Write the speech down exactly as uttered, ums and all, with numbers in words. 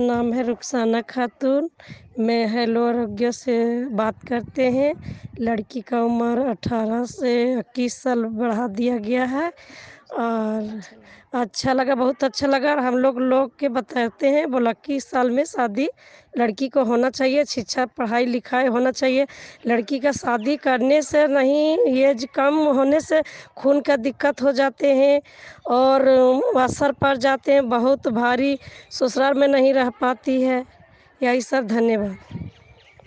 नाम है रुखसाना खातून। मैं हेलो आरोग्य से बात करते हैं। लड़की का उम्र अठारह से इक्कीस साल बढ़ा दिया गया है और अच्छा लगा, बहुत अच्छा लगा। और हम लोग लोग के बताते हैं बोला इक्कीस साल में शादी लड़की को होना चाहिए, शिक्षा पढ़ाई लिखाई होना चाहिए। लड़की का शादी करने से नहीं, एज कम होने से खून का दिक्कत हो जाते हैं और असर पड़ जाते हैं बहुत भारी, ससुराल में नहीं रह पाती है। यही सब, धन्यवाद।